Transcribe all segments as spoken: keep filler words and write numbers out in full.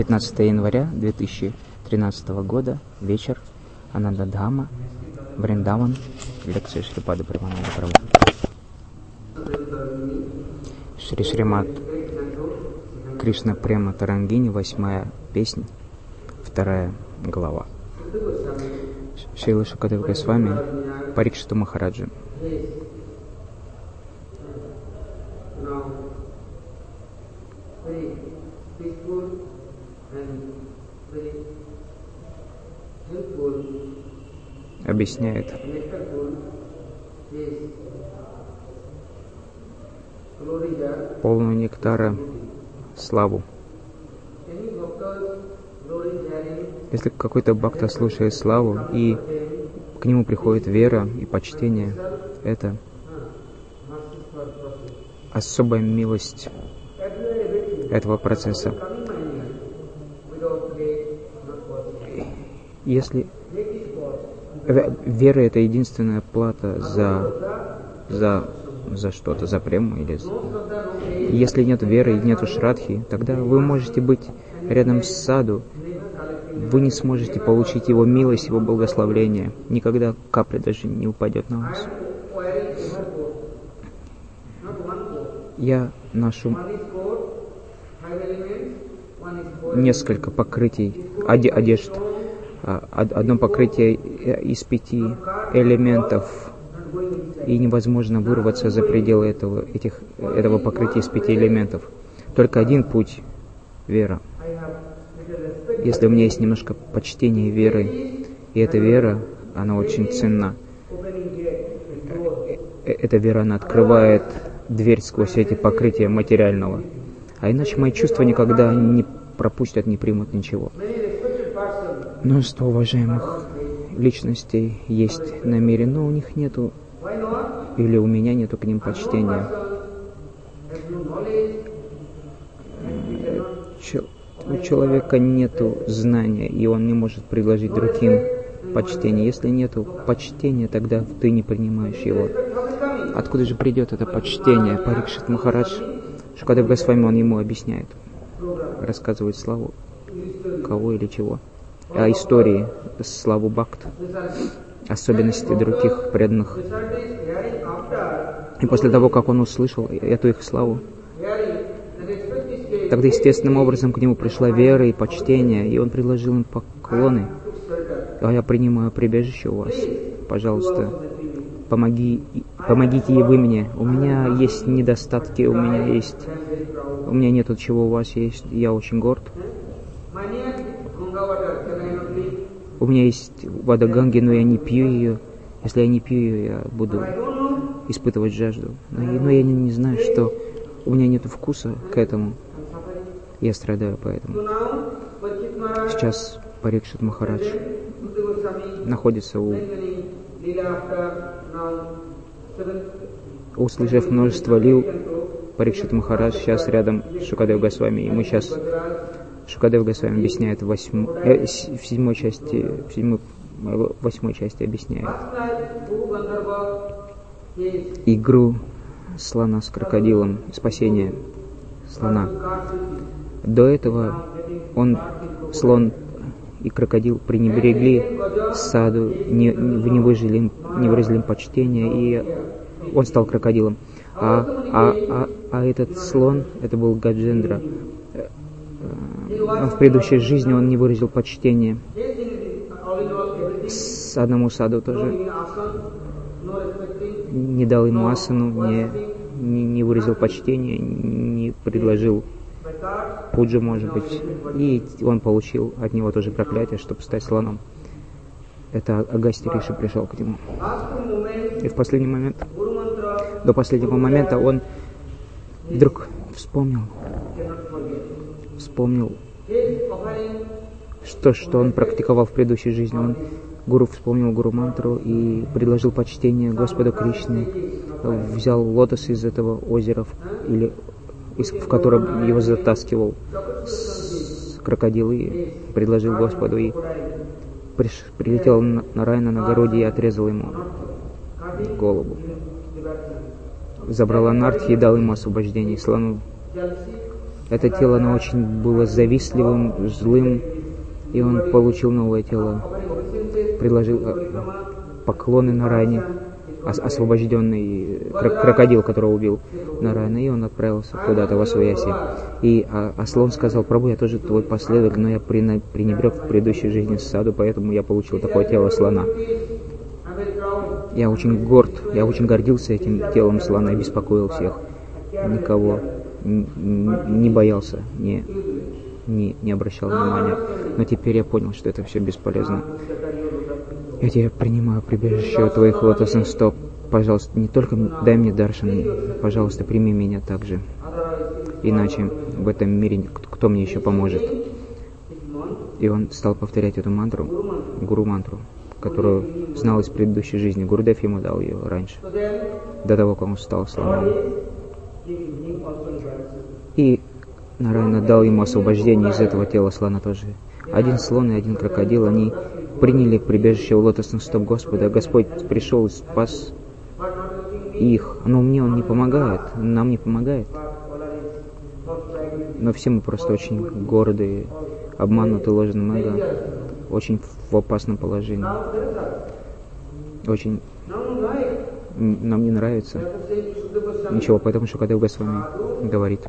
пятнадцатое января две тысячи тринадцатого года, вечер, Анандадхама, Вриндаван, лекция Шрипада Парамананда Прабху. Шри Шримад Кришна Према Тарангини, восьмая песня, вторая глава. Шрила Шукадева Госвами, Парикшиту Махараджу. Объясняет полную нектара славу. Если какой-то бхакта слушает славу, и к нему приходит вера и почтение, это особая милость этого процесса. Если вера — это единственная плата за, за, за что-то, за прему, или если нет веры и нету шрадхи, тогда вы можете быть рядом с саду, вы не сможете получить его милость, его благословление. Никогда капля даже не упадет на вас. Я ношу несколько покрытий, одежд. Одно покрытие из пяти элементов, и невозможно вырваться за пределы этого, этих, этого покрытия из пяти элементов. Только один путь — вера. Если у меня есть немножко почтения веры, и эта вера, она очень ценна. Эта вера, она открывает дверь сквозь эти покрытия материального. А иначе мои чувства никогда не пропустят, не примут ничего. Множество уважаемых личностей есть на мире, но у них нету, или у меня нету к ним почтения. Ч- у человека нету знания, и он не может предложить другим почтение. Если нету почтения, тогда ты не принимаешь его. Откуда же придет это почтение? Парикшит Махарадж, Шукадев Госвами, он ему объясняет, рассказывает славу кого или чего. О истории славу бхакт, особенности других преданных. И после того, как он услышал эту их славу, тогда естественным образом к нему пришла вера и почтение, и он предложил им поклоны. А я принимаю прибежище у вас. Пожалуйста, помоги, помогите и вы мне. У меня есть недостатки, у меня есть, у меня нету чего у вас есть. Я очень горд. У меня есть вода Ганги, но я не пью ее. Если я не пью ее, я буду испытывать жажду. Но, но я не, не знаю, что у меня нет вкуса к этому. Я страдаю поэтому. Сейчас Парикшит Махарадж находится у... Услышав множество лил, Парикшит Махарадж сейчас рядом с Шукадев Госвами. И мы сейчас... Шукадев Госвами объясняет в, восьм... э, в седьмой части, в седьмой, восьмой части объясняет игру слона с крокодилом, спасение слона. До этого он, слон и крокодил пренебрегли саду, не, не, выжили, не выразили им почтения, и он стал крокодилом. А, а, а, а этот слон, это был Гаджендра. В предыдущей жизни он не выразил почтения с одному саду тоже. Не дал ему асану, не, не, не выразил почтения, не предложил пуджу, может быть. И он получил от него тоже проклятие, чтобы стать слоном. Это Агасти Риши пришел к нему. И в последний момент, до последнего момента он вдруг вспомнил, вспомнил, что, что он практиковал в предыдущей жизни. Он гуру вспомнил гуру-мантру и предложил почтение Господу Кришне, взял лотос из этого озера, или из, в котором его затаскивал крокодил, и предложил Господу, и приш, прилетел на, на Райна на городе и отрезал ему голову. Забрал Анартхи и дал ему освобождение, слону. это тело, оно очень было завистливым, злым, и он получил новое тело, предложил поклоны Нарайне, освобожденный крокодил, которого убил Нарайна, и он отправился куда-то во Освояси. И а, а слон сказал: Прабху, я тоже твой последователь, но я пренебрег в предыдущей жизни саду, поэтому я получил такое тело слона. Я очень горд, я очень гордился этим телом слона и беспокоил всех. Никого не боялся, не, не, не обращал внимания. Но теперь я понял, что это все бесполезно. Ведь я принимаю прибежище у твоих лотосных стоп. Пожалуйста, не только дай мне даршан, пожалуйста, прими меня также. Иначе в этом мире кто мне еще поможет? И он стал повторять эту мантру, гуру-мантру, которую знал из предыдущей жизни. Гурудев ему дал ее раньше, до того, как он стал слоном. И Нарайна дал ему освобождение из этого тела слона тоже. Один слон и один крокодил, они приняли прибежище у лотосных стоп Господа. Господь пришел и спас их. Но мне Он не помогает, нам не помогает. Но все мы просто очень гордые, обмануты ложным эго, очень в опасном положении. Очень нам не нравится ничего, потому что когда Госвами говорит: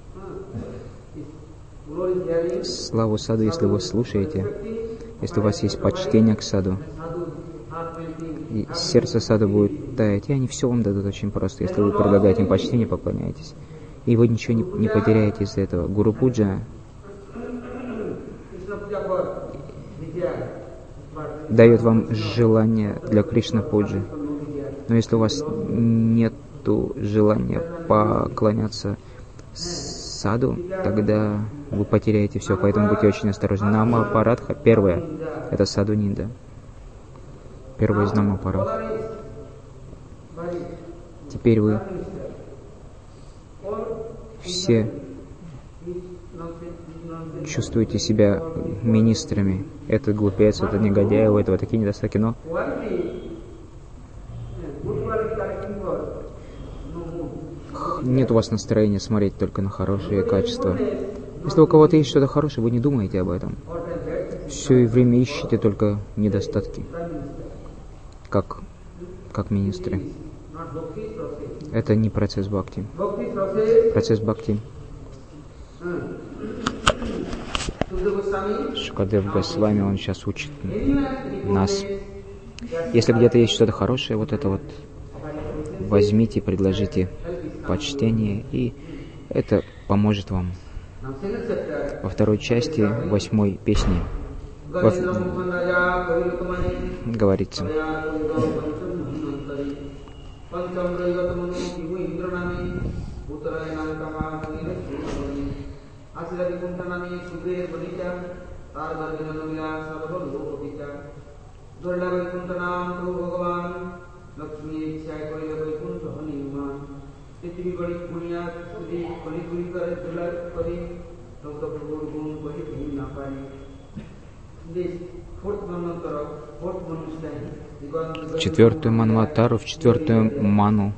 славу саду, если вы слушаете, если у вас есть почтение к саду, и сердце саду будет таять, и они все вам дадут очень просто, если вы предлагаете им почтение, поклоняетесь. И вы ничего не, не потеряете из-за этого. Гуру Пуджа дает вам желание для Кришна Пуджи. Но если у вас нет желания поклоняться саду, тогда вы потеряете все, поэтому будьте очень осторожны. Намапарадха, первое, это саду нинда. Первое из намапарадха. Теперь вы все чувствуете себя министрами. Этот глупец, этот негодяй, у этого такие недостатки, но нет у вас настроения смотреть только на хорошие качества. Если у кого-то есть что-то хорошее, вы не думаете об этом. Все время ищете только недостатки, как, как министры. Это не процесс бхакти. Процесс бхакти. Шукадев Госвами, он сейчас учит нас. Если где-то есть что-то хорошее, вот это вот возьмите, предложите почтение, и это поможет вам. Во второй части восьмой песни во... говорится: в четвертую манватару, в четвертую ману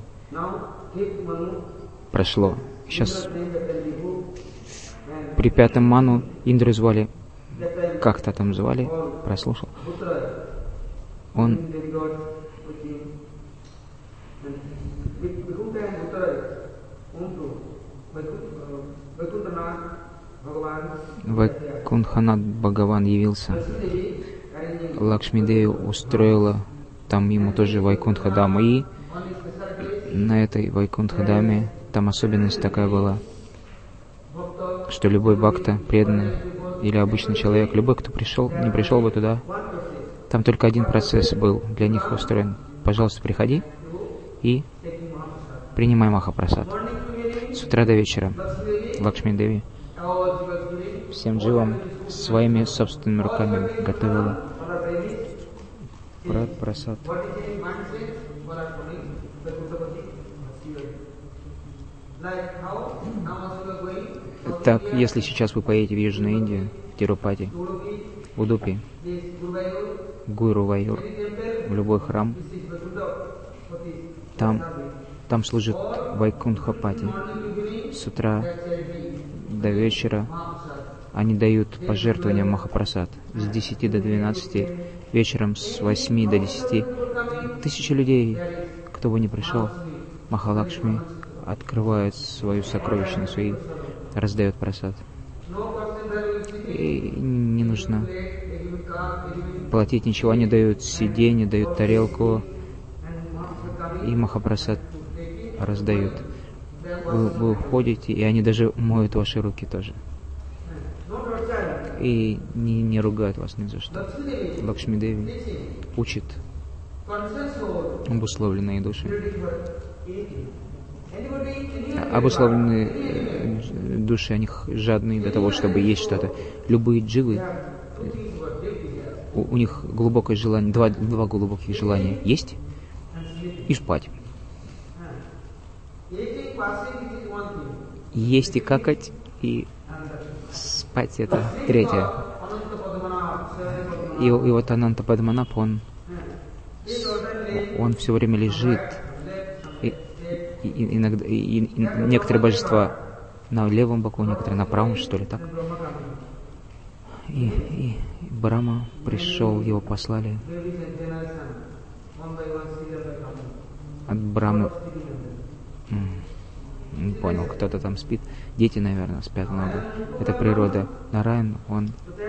прошло. Сейчас при пятом ману Индру звали, как-то там звали, прослушал. Он Вайкунтханат Бхагаван явился. Лакшми Деви устроила там ему тоже Вайкунтха-даму. И на этой Вайкунтха-даме там особенность такая была, что любой бхакта, преданный или обычный человек, любой, кто пришел, не пришел бы туда, там только один процесс был для них устроен. Пожалуйста, приходи и принимай Махапрасад. С утра до вечера Лакшми Деви всем дживам своими собственными руками готовила прасад. Так, если сейчас вы поедете в Южную Индию, в Тирупати, в Удупи, Гурувайюр, в любой храм, там, там служит Вайкунтхапати. С утра до вечера они дают пожертвования Махапрасад. С десяти до двенадцати, вечером с восьми до десяти. Тысячи людей, кто бы ни пришел, Махалакшми открывает свою сокровищницу и раздает прасад. И не нужно платить ничего, они дают сиденье, дают тарелку, и Махапрасад раздают. Вы, вы уходите, и они даже моют ваши руки тоже. И не, не ругают вас ни за что. Лакшми Деви учит обусловленные души. Обусловленные души, они жадные до того, чтобы есть что-то. Любые дживы, у, у них глубокое желание, два, два глубоких желания: есть и спать. Есть и какать, и спать — это третье. И, и вот Ананта Падманабх, он, он все время лежит. И, и, и, иногда, и, и некоторые божества на левом боку, некоторые на правом, что ли, так. И, и Брахма пришел, его послали. От Брахмы... Не понял, кто-то там спит. Дети, наверное, спят много. Это природа. Нараян, он...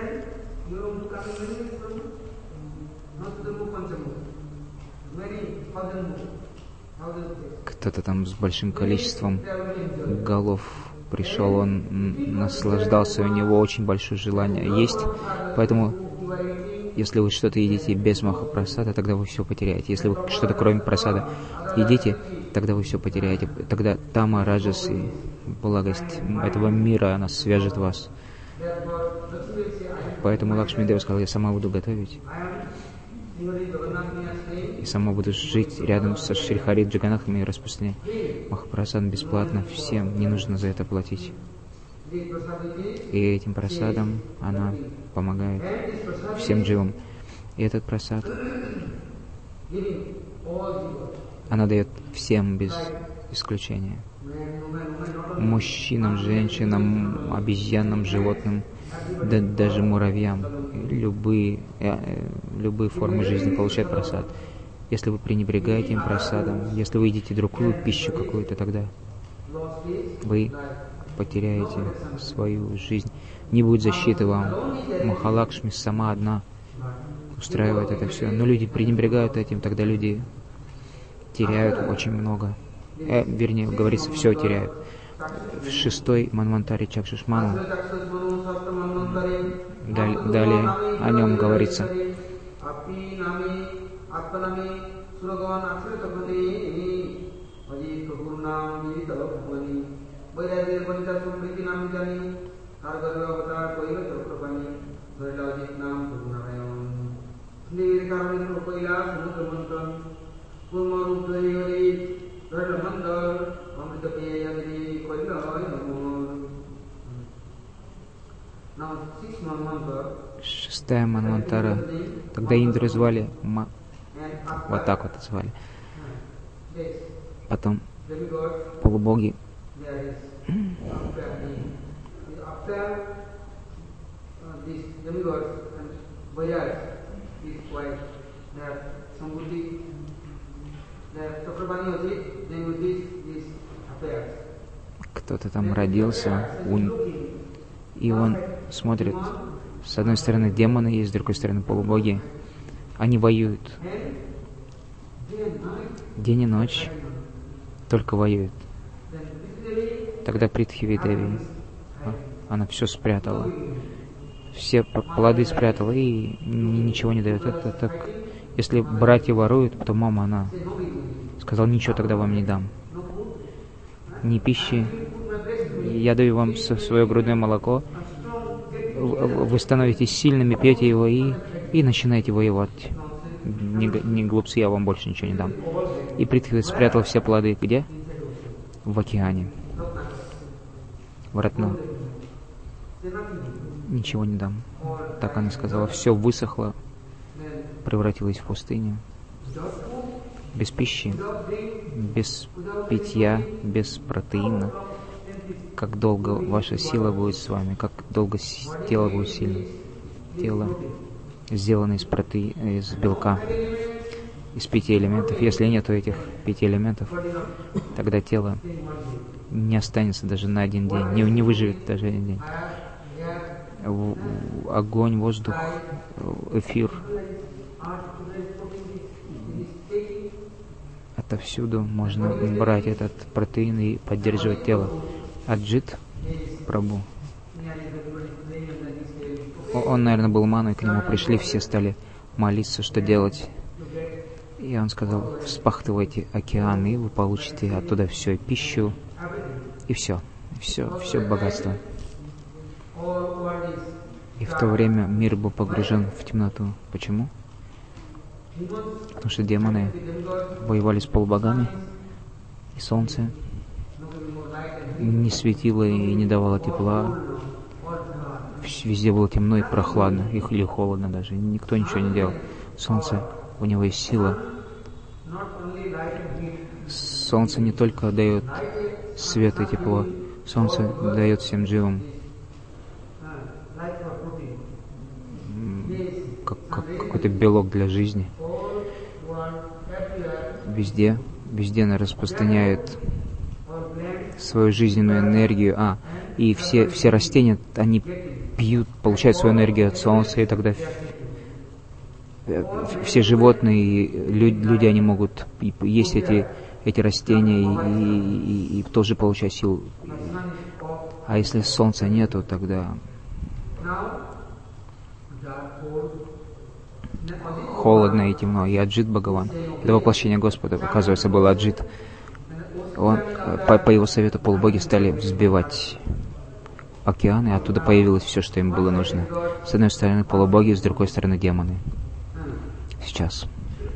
Кто-то там с большим количеством голов пришел, он наслаждался, у него очень большое желание есть. Поэтому, если вы что-то едите без Махапрасада, тогда вы все потеряете. Если вы что-то кроме прасада едите, тогда вы все потеряете. Тогда тама, раджас и благость этого мира, она свяжет вас. Поэтому Лакшми Дева сказала: я сама буду готовить. И сама буду жить рядом со Шри Хари Джаганатхом и распространять Махапрасад бесплатно всем. Не нужно за это платить. И этим прасадом она помогает всем дживам. И этот прасад она дает всем без исключения. Мужчинам, женщинам, обезьянам, животным, да, даже муравьям. Любые, э, любые формы жизни получают прасад. Если вы пренебрегаете им прасадом, если вы едите другую пищу какую-то, тогда вы потеряете свою жизнь. Не будет защиты вам. Махалакшми сама одна устраивает это все. Но люди пренебрегают этим, тогда люди теряют очень много. Э, вернее, говорится, все теряют. В шестой Манвантаре Чакшушману далее о нем говорится. Шестая Манвантара. Тогда Индру звали Ма... Вот так вот звали. Потом полубоги. Кто-то там родился, и он смотрит, с одной стороны демоны есть, с другой стороны полубоги. Они воюют. День и ночь только воюют. Тогда Притхиви Деви, она все спрятала. Все плоды спрятала и ничего не дает. Это так. Если братья воруют, то мама, она сказала: ничего тогда вам не дам. Ни пищи. Я даю вам свое грудное молоко. Вы становитесь сильными, пьете его и, и начинаете воевать. Не, не глупцы, я вам больше ничего не дам. И Притхви спрятал все плоды где? В океане. В Ратну. Ничего не дам. Так она сказала. Все высохло, превратилось в пустыню. Без пищи, без питья, без протеина. как долго ваша сила будет с вами, как долго тело будет сильным. Тело сделано из проте... из белка, из пяти элементов. Если нету этих пяти элементов, тогда тело не останется даже на один день, не, не выживет даже один день. Огонь, воздух, эфир. Отовсюду можно брать этот протеин и поддерживать тело. Аджит Прабху. Он, наверное, был маной, к нему пришли, все стали молиться, что делать. И он сказал: вспахтывайте океаны, и вы получите оттуда все, и пищу, и все, все, все богатство. И в то время мир был погружен в темноту. Почему? Потому что демоны воевали с полубогами, и солнце не светило и не давало тепла. Везде было темно и прохладно, или холодно даже. Никто ничего не делал. Солнце, у него есть сила. Солнце не только дает свет и тепло, солнце дает всем дживам как, как какой-то белок для жизни. Везде, везде она распространяет свою жизненную энергию. А, и все, все растения, они пьют, получают свою энергию от солнца, и тогда все животные, люди, они могут есть эти, эти растения и, и, и тоже получать силу. А если солнца нету, тогда холодно и темно. И Аджит Бхагаван, это воплощение Господа, оказывается, был Аджит. Он, по, по его совету полубоги стали взбивать океаны, и оттуда появилось все, что им было нужно. С одной стороны полубоги, с другой стороны демоны. Сейчас.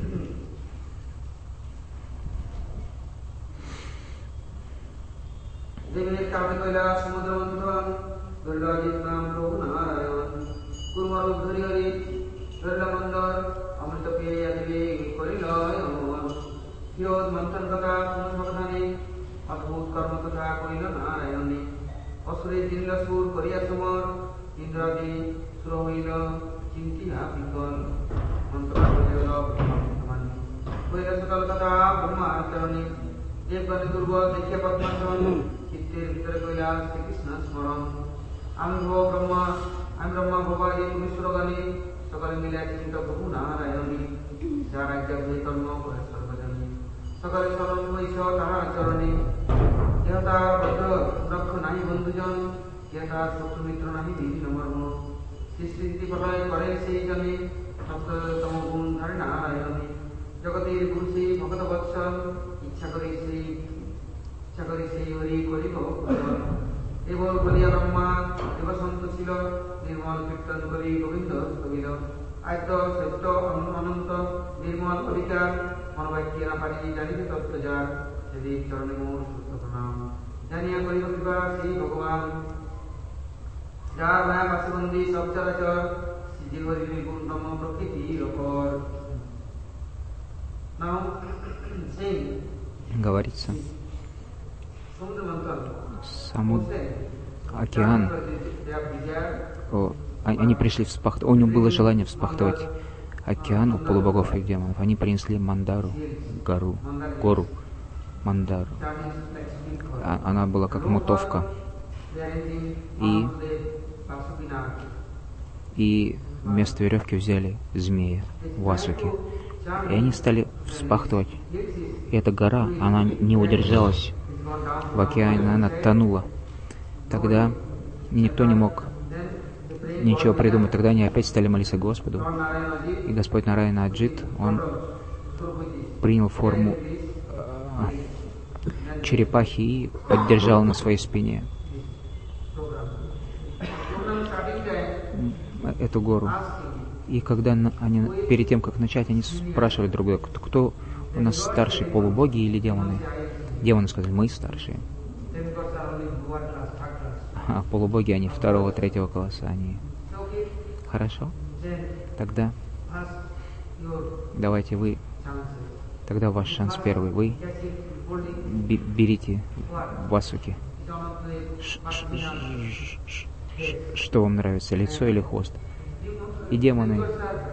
Говорится, саму океан, о, они пришли вспахтывать, у него было желание вспахтывать океан у полубогов и демонов. Они принесли Мандару, гору, гору Мандару. А, она была как мутовка. И, и вместо веревки взяли змея, Васуки. И они стали вспахтывать. И эта гора, она не удержалась в океане, она тонула. Тогда никто не мог ничего придумать. Тогда они опять стали молиться Господу. И Господь Нараяна Аджит, он принял форму э, черепахи и поддержал на своей спине эту гору. И когда они, перед тем, как начать, они спрашивали друг друга, кто, кто у нас старший, полубоги или демоны? Демоны сказали: мы старшие. А полубоги, они второго, третьего класса, они... Хорошо? Тогда давайте вы... Тогда ваш шанс первый. Вы берите Васуки. Что вам нравится, лицо или хвост? И демоны,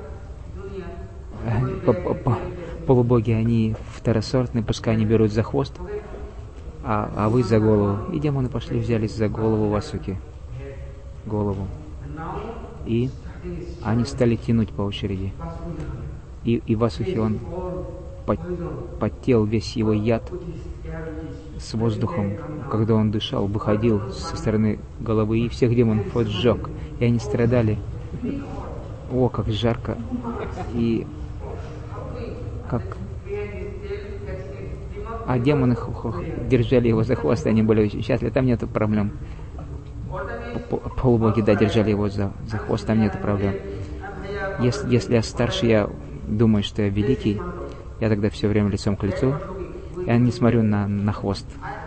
полубоги, они второсортные, пускай они берут за хвост, а, а вы за голову. И демоны пошли, взялись за голову Васуки. Голову. И они стали тянуть по очереди. И, и Васухи, он потел, весь его яд с воздухом, когда он дышал, выходил со стороны головы, и всех демонов вот сжег. И они страдали. О, как жарко. И как... А демоны держали его за хвост, и они были очень счастливы. Там нету проблем. Полубоги, да, держали его за, за хвост, там нету проблем. Если, если я старше, я думаю, что я великий, я тогда все время лицом к лицу. Я не смотрю на, на хвост.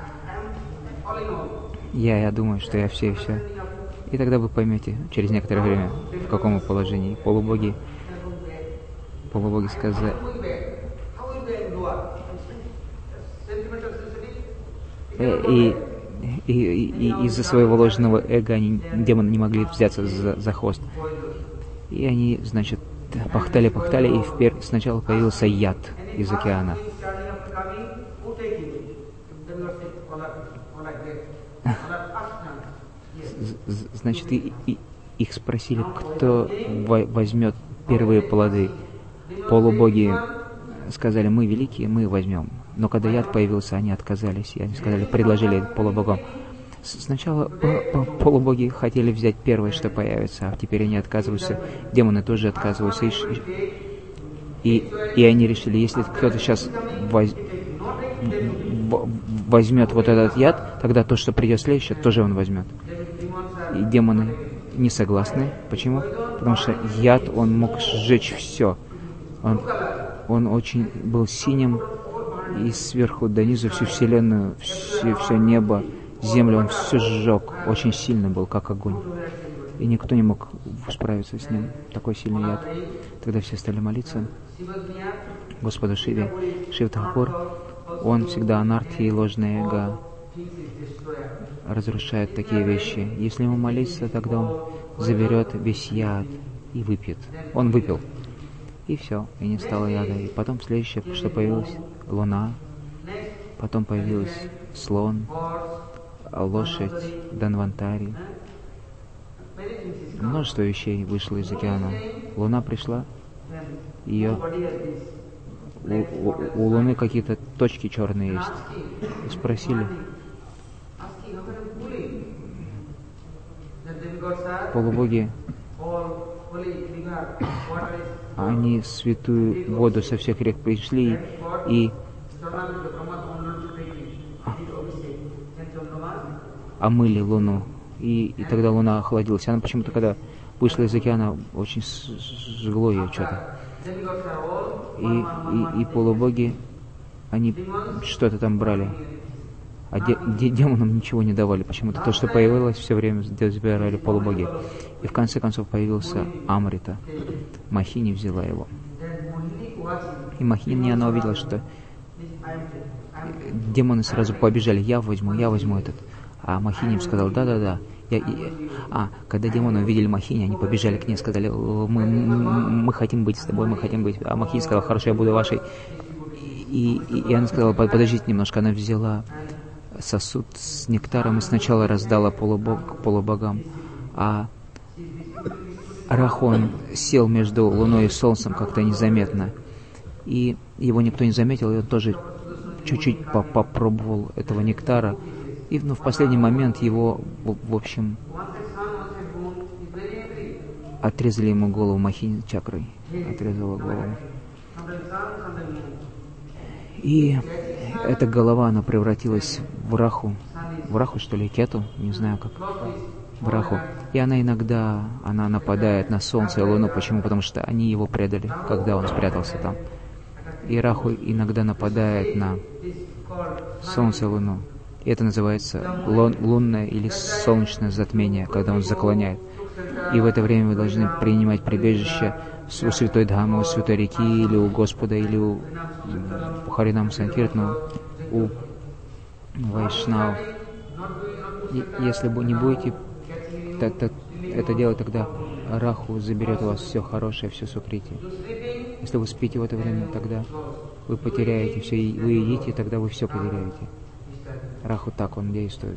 Я, я думаю, что я все и все. И тогда вы поймете через некоторое время, в каком положении. Полубоги, полубоги сказали... И, и, и, и из-за своего ложного эго они, демоны не могли взяться за, за хвост. И они, значит, пахтали-пахтали, и впер... сначала появился яд из океана. Значит, и, и, их спросили, кто возьмет первые плоды. Полубоги сказали, мы великие, мы возьмем. Но когда яд появился, они отказались. И они сказали, предложили полубогам. Сначала полубоги хотели взять первое, что появится, а теперь они отказываются. Демоны тоже отказываются. И, и, и они решили, если кто-то сейчас воз, возьмет вот этот яд, тогда то, что придет следующее, тоже он возьмет. И демоны не согласны. Почему? Потому что яд, он мог сжечь все. Он, он очень был синим, и сверху до низу всю вселенную, все, все небо, землю он все сжег. Очень сильный был, как огонь. И никто не мог справиться с ним. Такой сильный яд. Тогда все стали молиться Господу Шиве. Шив Тхакур, он всегда анархия и ложное эго разрушает такие вещи. Если ему молиться, тогда он заберет весь яд и выпьет. Он выпил. И все, и не стало яда. И потом следующее, что появилось, луна, потом появился слон, лошадь, Данвантари. Множество вещей вышло из океана. Луна пришла, ее... У, у, у Луны какие-то точки черные есть. И спросили, полубоги, они святую воду со всех рек пришли и омыли Луну. И, и тогда Луна охладилась. Она почему-то, когда вышла из океана, очень сжгло ее что-то. И, и, и полубоги, они что-то там брали. А де, де, демонам ничего не давали. Почему-то то, что появилось, все время забирали полубоги. И в конце концов появился Амрита. Махини взяла его. И Махини, она увидела, что демоны сразу побежали. Я возьму, я возьму этот. А Махини им сказал, да-да-да. Я, я, а, когда демоны увидели Махини, они побежали к ней, сказали, мы, мы хотим быть с тобой, мы хотим быть. А Махини сказал, хорошо, я буду вашей. И, и, и она сказала, подождите немножко. Она взяла сосуд с нектаром и сначала раздала полубог, полубогам. А Рахон сел между Луной и Солнцем как-то незаметно. И его никто не заметил, и он тоже чуть-чуть попробовал этого нектара. И ну, в последний момент его, в, в общем, отрезали ему голову, Махини чакрой отрезала голову. И эта голова, она превратилась в Раху, в Раху, что ли, Кету, не знаю как, в Раху. И она иногда, она нападает на Солнце и Луну. Почему? Потому что они его предали, когда он спрятался там. И Раху иногда нападает на Солнце и Луну. И это называется лун, лунное или солнечное затмение, когда он заклоняет. И в это время вы должны принимать прибежище у Святой Дхаммы, у Святой реки, или у Господа, или у Харинам Санкиртну, у Вайшнав. Если вы не будете это делать, тогда Раху заберет у вас все хорошее, все сукрити. Если вы спите в это время, тогда вы потеряете все, вы едите, тогда вы все потеряете. Раху так он действует.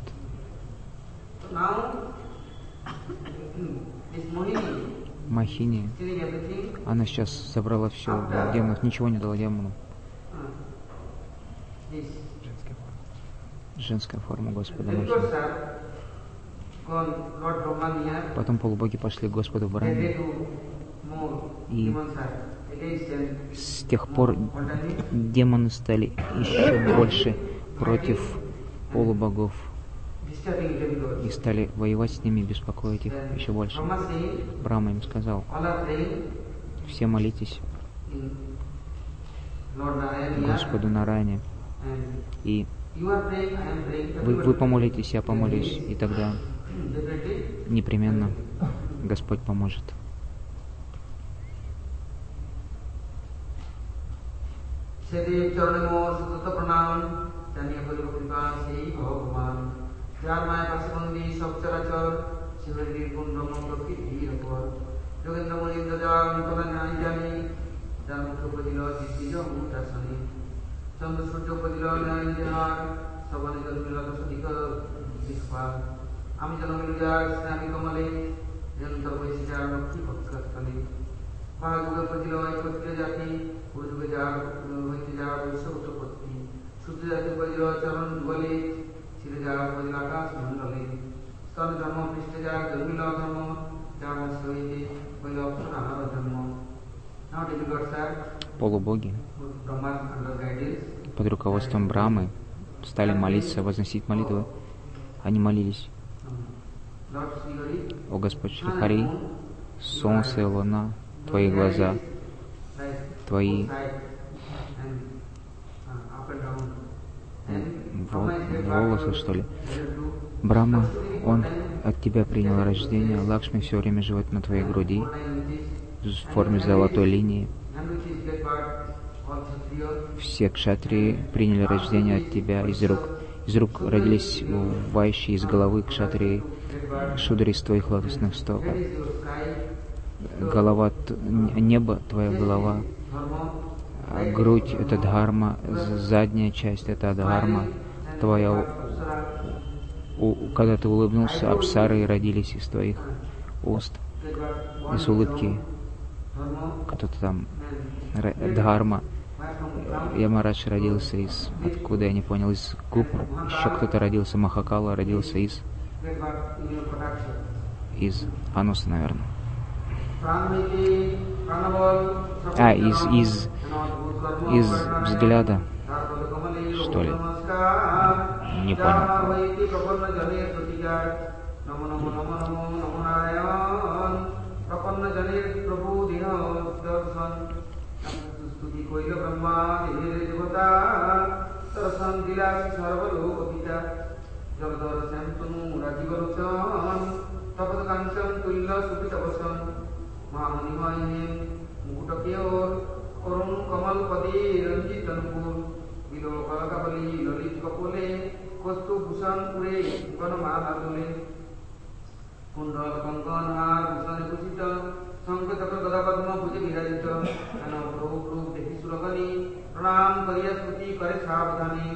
Махини, она сейчас собрала все демонов, ничего не дала демону. Женская форма Господа Махини. Потом полубоги пошли к Господу Брахме, и с тех пор демоны стали еще больше против полубогов и стали воевать с ними, беспокоить их еще больше. Брахма им сказал: все молитесь Господу Нараяне, и вы, вы помолитесь, я помолюсь, и тогда непременно Господь поможет. আমি জনমিলুজার স্নামি কমলে নিরন্তর বৈশিকার লক্ষ্মী ভক্তস্থলে মহাযুগে পতিল একত্রে জাতি যুগে যার হইতে যাওয়ার বৈশ্ব উৎপত্তি শুদ্ধ জাতি পতিল চরণ যুগলে ছিঁড়ে যাওয়ার পতিল আকাশ মণ্ডলে স্তন ধর্ম পৃষ্ঠে যার জন্মিল ধর্ম যার বংশ হইতে হইল অক্ষর আমার জন্ম। Полубоги под руководством Брамы стали молиться, возносить молитвы. Они молились: «О Господь Шри Хари, солнце и луна, Твои глаза, Твои волосы, что ли. Брахма, он от Тебя принял рождение, Лакшми все время живет на Твоей груди в форме золотой линии. Все кшатрии приняли рождение от Тебя из рук. Из рук родились вайши, из головы кшатрии, шудри из Твоих лотосных стоп. Голова, небо — Твоя голова, а грудь — это дхарма, задняя часть — это адхарма. Твоя, у, когда Ты улыбнулся, апсары родились из Твоих уст, из улыбки. Кто-то там, дхарма. Ямарадж родился из, откуда я не понял, из губ. Еще кто-то родился, Махакала родился из, из ануса, наверное. А, из, из, из взгляда, что ли? Не понял. কুণ্ডল কঙ্কন হার ভূষণে ভূষিত শঙ্খ চক্র গদা পদ্ম ভুজে বিরাজিত কেন প্রভু রূপ দেখি সুরগণী প্রণাম করিয়া স্তুতি করে সাবধানী।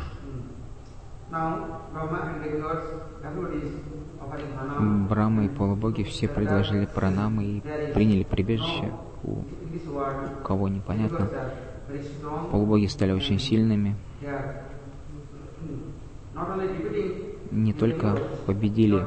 Брахма и полубоги все предложили пранамы и приняли прибежище. У кого непонятно. Полубоги стали очень сильными. Не только победили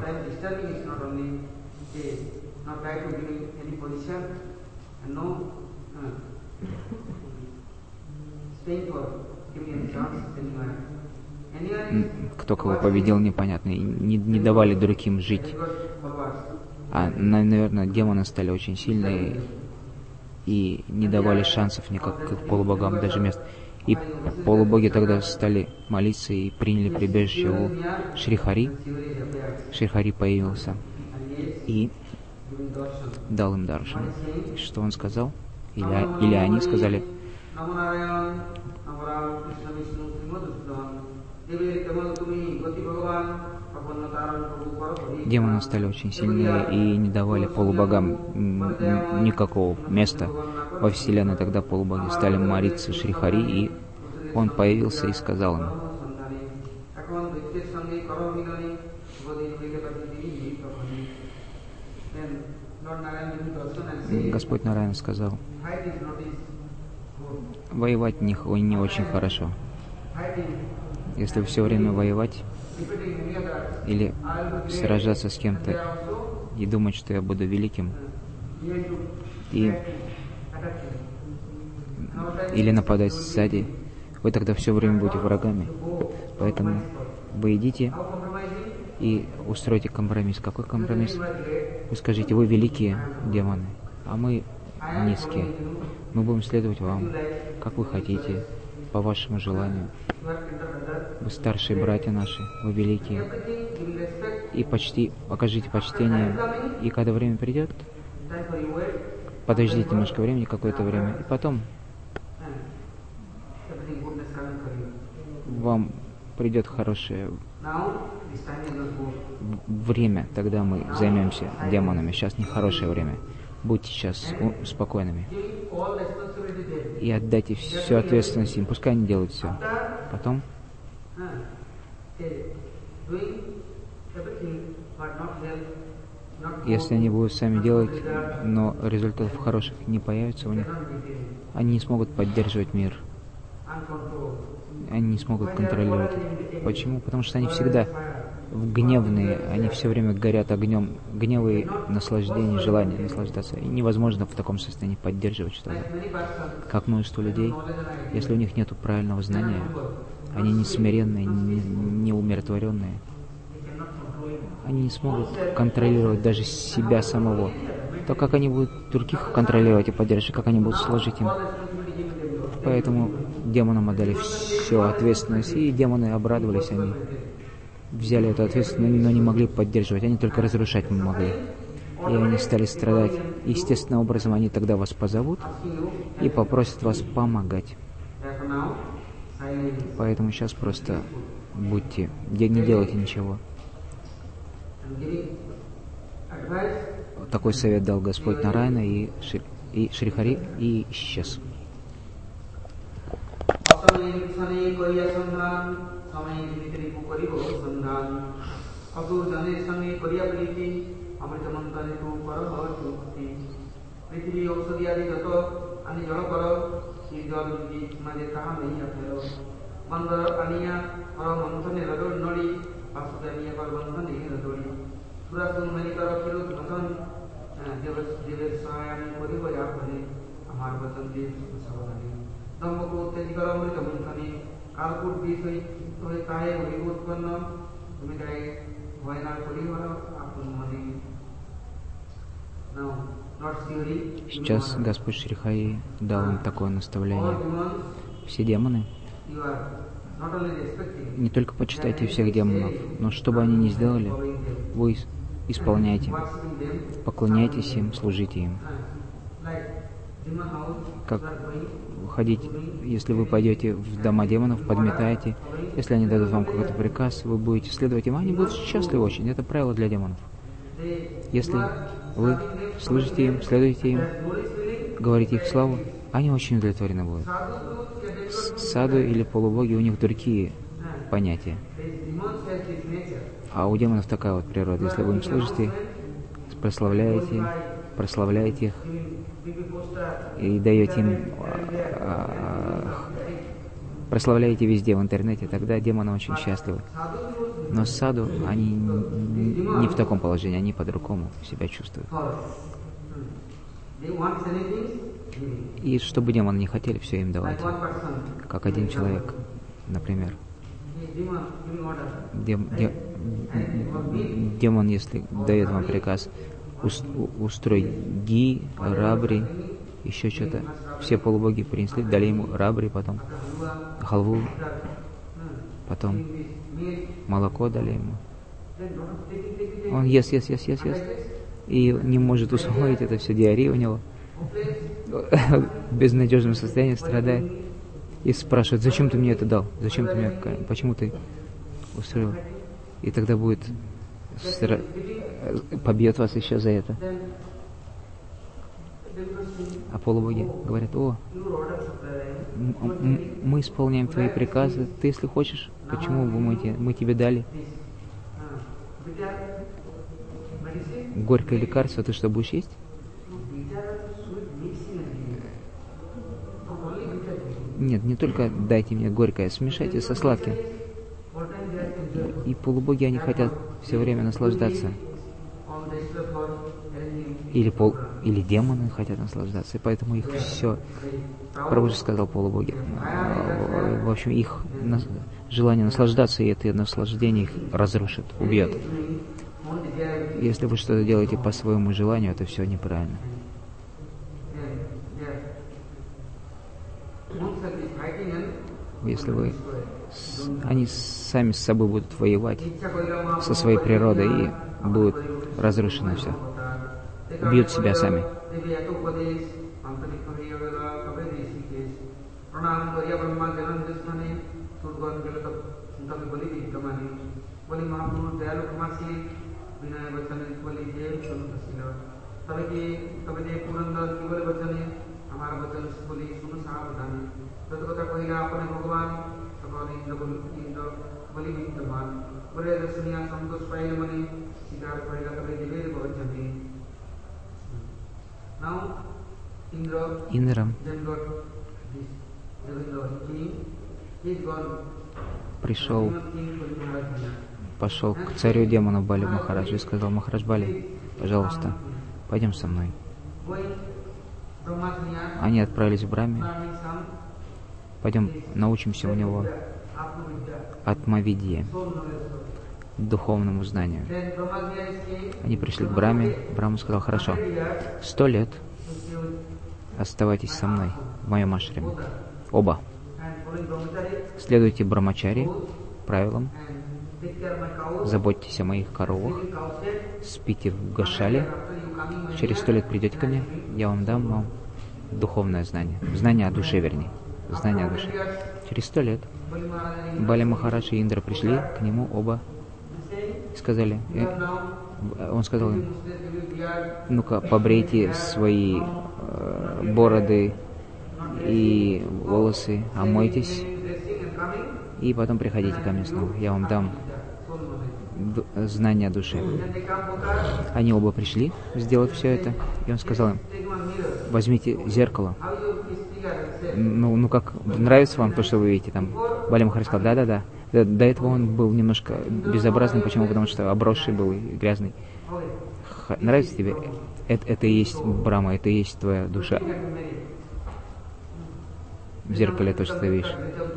кто кого победил, непонятно, и не, не давали другим жить. А, наверное, демоны стали очень сильные и не давали шансов никаких полубогам, даже мест. И полубоги тогда стали молиться и приняли прибежище у Шри Хари. Шри Хари появился и дал им даршан. Что он сказал? Или, или они сказали: Демоны стали очень сильнее и не давали полубогам никакого места во Вселенной. Тогда полубоги стали молиться Шри Хари, и он появился и сказал им: Господь Нараяна сказал: воевать не, не очень хорошо. Если все время воевать или сражаться с кем-то и думать, что я буду великим, и, или нападать сзади, вы тогда все время будете врагами. Поэтому вы идите и устройте компромисс. Какой компромисс? Вы скажите: вы великие демоны, а мы низкие. Мы будем следовать вам, как вы хотите, по вашему желанию. Вы старшие братья наши, вы великие. И почти покажите почтение. И когда время придет, подождите немножко времени, какое-то время, и потом вам придет хорошее время, тогда мы займемся демонами. Сейчас не хорошее время. Будьте сейчас спокойными и отдайте всю ответственность им. Пускай они делают все. Потом, если они будут сами делать, но результатов хороших не появится у них, они не смогут поддерживать мир. Они не смогут контролировать. Почему? Потому что они всегда гневные, они все время горят огнем гнева и наслаждения, желания наслаждаться. И невозможно в таком состоянии поддерживать что-то. Как множество людей, если у них нет правильного знания, они не смиренные, не, не умиротворенные, они не смогут контролировать даже себя самого. То как они будут других контролировать и поддерживать, как они будут служить им. Поэтому демонам отдали всю ответственность, и демоны обрадовались, они взяли эту ответственность, но не могли поддерживать, они только разрушать не могли. И они стали страдать. Естественным образом они тогда вас позовут и попросят вас помогать. Поэтому сейчас просто будьте, не делайте ничего. Такой совет дал Господь Нараяна, и, Шри, и Шри Хари, и исчез. Сейчас Господь Шри Хари дал им такое наставление. Все демоны, не только почитайте всех демонов, но что бы они ни сделали, вы исполняйте, поклоняйтесь им, служите им. Как ходить, если вы пойдете в дома демонов, подметаете, если они дадут вам какой-то приказ, вы будете следовать им, они будут счастливы очень. Это правило для демонов. Если вы служите им, следуете им, говорите их славу, они очень удовлетворены будут. Саду или полубоги, у них другие понятия. А у демонов такая вот природа. Если вы им служите, прославляете, прославляете их и даете им, прославляете везде в интернете, тогда демоны очень счастливы. Но саду, они не в таком положении, они по-другому себя чувствуют. И чтобы демоны не хотели, все им давайте. Как один человек, например. Дем, де, демон, если дает вам приказ устроить ги, рабри, еще что-то, все полубоги принесли, дали ему рабри, потом халву, потом молоко дали ему. Он ест, ест, ест, ест, ест, и не может усвоить это все, диарея у него. В безнадежном состоянии страдает. И спрашивает: зачем ты мне это дал? Зачем ты мне, почему ты устроил. И тогда будет стра... побьет вас еще за это. А полубоги говорят: о, мы исполняем твои приказы, ты, если хочешь, почему бы мы, те, мы тебе дали горькое лекарство, ты что, будешь есть? Нет, не только дайте мне горькое, смешайте со сладким. И полубоги, они хотят все время наслаждаться. Или, пол, или демоны хотят наслаждаться, и поэтому их все, Прабху же сказал, полубоги, в общем, их на, желание наслаждаться, и это наслаждение их разрушит, убьет. Если вы что-то делаете по своему желанию, это все неправильно. Если вы, они сами с собой будут воевать, со своей природой, и будет разрушено все. Убьют себя сами. Индра пришел, пошел к царю демонов Бали Махараджу и сказал: Махарадж Бали, пожалуйста, пойдем со мной. Они отправились в Брахме. Пойдем научимся у него атмавидье, духовному знанию. Они пришли к Брахме. Брахма сказал: хорошо, сто лет оставайтесь со мной в моем ашраме. Оба. Следуйте брамачари, правилам. Заботьтесь о моих коровах. Спите в гошале. Через сто лет придете ко мне, я вам дам вам духовное знание. Знание о душе, вернее. Знание о душе. Через сто лет Бали Махарадж и Индра пришли к нему оба и сказали, э, он сказал им: ну-ка, побрейте свои э, бороды и волосы, омойтесь, и потом приходите ко мне снова. Я вам дам д- знание о душе. Они оба пришли сделать все это, и он сказал им: возьмите зеркало. Ну, ну как, нравится вам то, что вы видите там? Бали Махарадж сказал: да-да-да. До, до этого он был немножко безобразным. Почему? Потому что обросший был и грязный. Х- нравится тебе? Это, это и есть Брахма, это и есть твоя душа. В зеркале то, что ты видишь.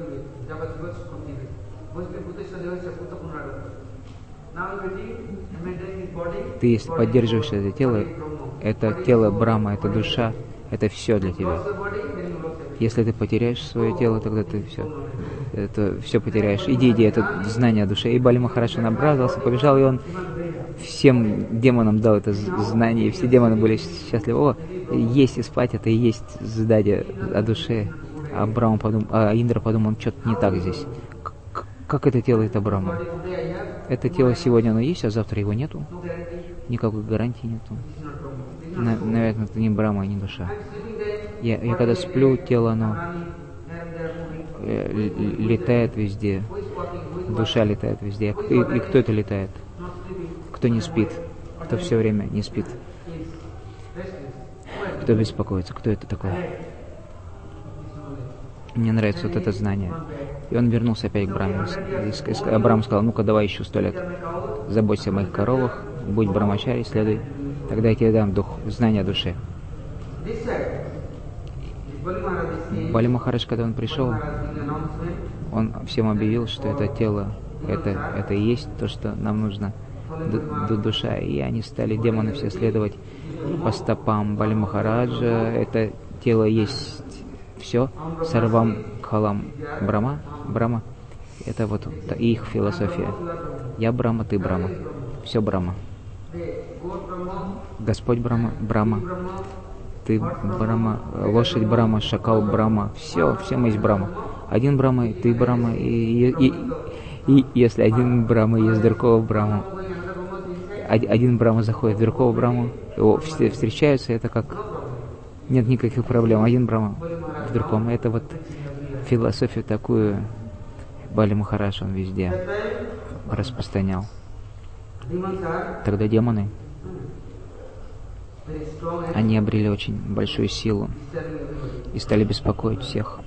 Ты, если поддерживаешь это тело, это тело Брахма, это душа, это все для тебя. Если ты потеряешь свое тело, тогда ты все, это все потеряешь. Иди, иди, это знание о душе. И Бали Махарадж, он обрадовался, побежал, и он всем демонам дал это знание, и все демоны были счастливы. О, есть и спать, это и есть знание о душе. А Брахма подумал, а Индра подумал, что-то не так здесь. К- как это тело, это Брахма? Это тело сегодня оно есть, а завтра его нету. Никакой гарантии нету. На, наверное, это не Брахма, не душа. Я, я когда сплю, тело, оно э, летает везде. Душа летает везде. И, и кто это летает? Кто не спит? Кто все время не спит? Кто беспокоится? Кто это такой? Мне нравится вот это знание. И он вернулся опять к Брахме. А Брахма сказал: ну-ка, давай еще сто лет. Заботься о моих коровах, будь брамачари, следуй. Тогда я тебе дам дух, знание о душе. Бали Махарадж, когда он пришел, он всем объявил, что это тело, это, это и есть то, что нам нужно, ду- душа. И они стали, демоны, все следовать по стопам Бали Махараджа. Это тело есть все. Сарвам Кхалам Брахма. Брахма. Это вот их философия. Я Брахма, ты Брахма. Все Брахма. Господь Брахма, Брахма. Ты Брахма, лошадь Брахма, шакал Брахма. Все, все мы есть Брахма. Один Брахма, ты Брахма, и, и, И если один брахма ест другого брахму, один брахма заходит в другого брахму, его все встречаются, это как нет никаких проблем. Один брахма в другом. Это вот философию такую Бали Махарадж он везде распространял. Тогда демоны, они обрели очень большую силу и стали беспокоить всех.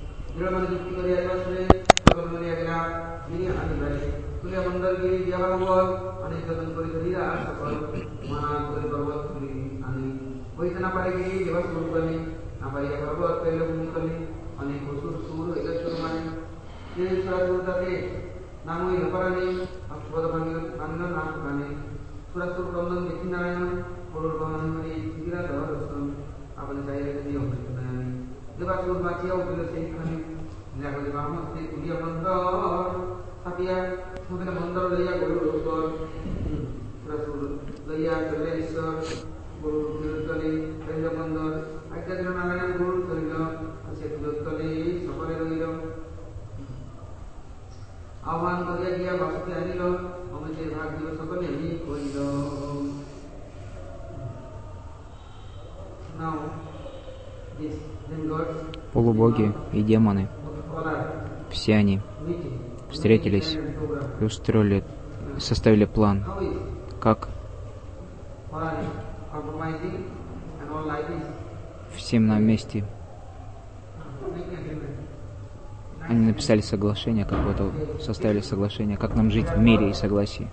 Полубоги и демоны, все они встретились и устроили, составили план, как всем нам вместе. Они написали соглашение какое-то, составили соглашение, как нам жить в мире и согласии.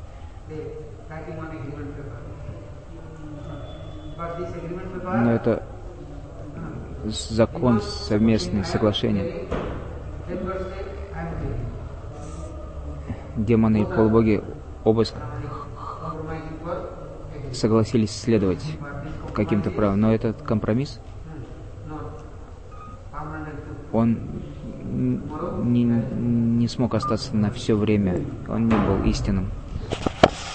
Но это закон совместный, соглашение. Демоны и полубоги оба согласились следовать каким-то правилам, но этот компромисс, он не, не смог остаться на все время, он не был истинным.